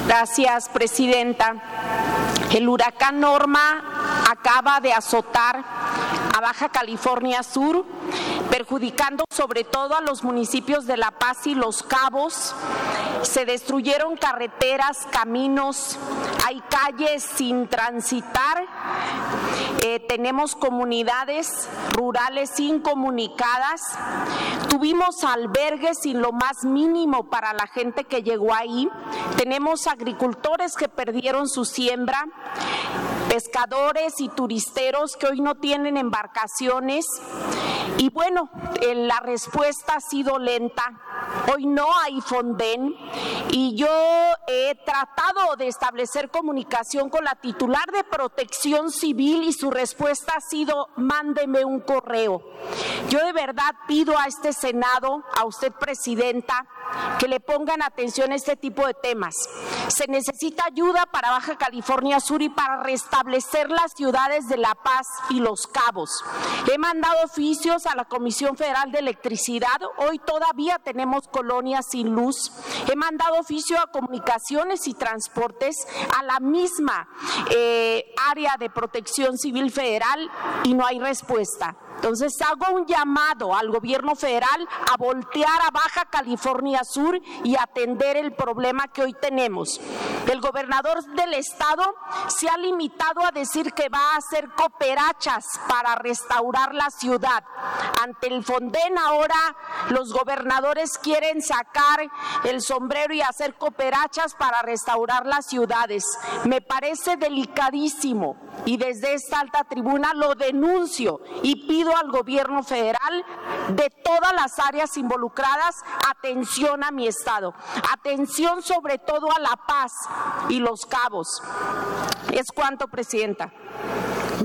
Gracias, presidenta. El huracán Norma acaba de azotar a Baja California Sur, perjudicando sobre todo a los municipios de La Paz y Los Cabos. Se destruyeron carreteras, caminos, hay calles sin transitar, tenemos comunidades rurales incomunicadas, tuvimos albergues sin lo más mínimo para la gente que llegó ahí, tenemos agricultores que perdieron su siembra, pescadores y turisteros que hoy no tienen embarcaciones y bueno, la respuesta ha sido lenta. Hoy no hay Fonden y yo he tratado de establecer comunicación con la titular de Protección Civil y su respuesta ha sido: mándeme un correo. Yo de verdad pido a este Senado, a usted, presidenta, que le pongan atención a este tipo de temas. Se necesita ayuda para Baja California Sur y para restablecer las ciudades de La Paz y Los Cabos. He mandado oficios a la Comisión Federal de Electricidad, hoy todavía tenemos colonias sin luz. He mandado oficio a Comunicaciones y Transportes, a la misma área de Protección Civil Federal y no hay respuesta. Entonces hago un llamado al gobierno federal a voltear a Baja California Sur y atender el problema que hoy tenemos. El gobernador del estado se ha limitado a decir que va a hacer cooperachas para restaurar la ciudad. Ante el Fonden ahora los gobernadores quieren sacar el sombrero y hacer cooperachas para restaurar las ciudades. Me parece delicadísimo y desde esta alta tribuna lo denuncio y pido al gobierno federal de todas las áreas involucradas atención a mi estado, atención sobre todo a La Paz y Los Cabos. Es cuanto, presidenta.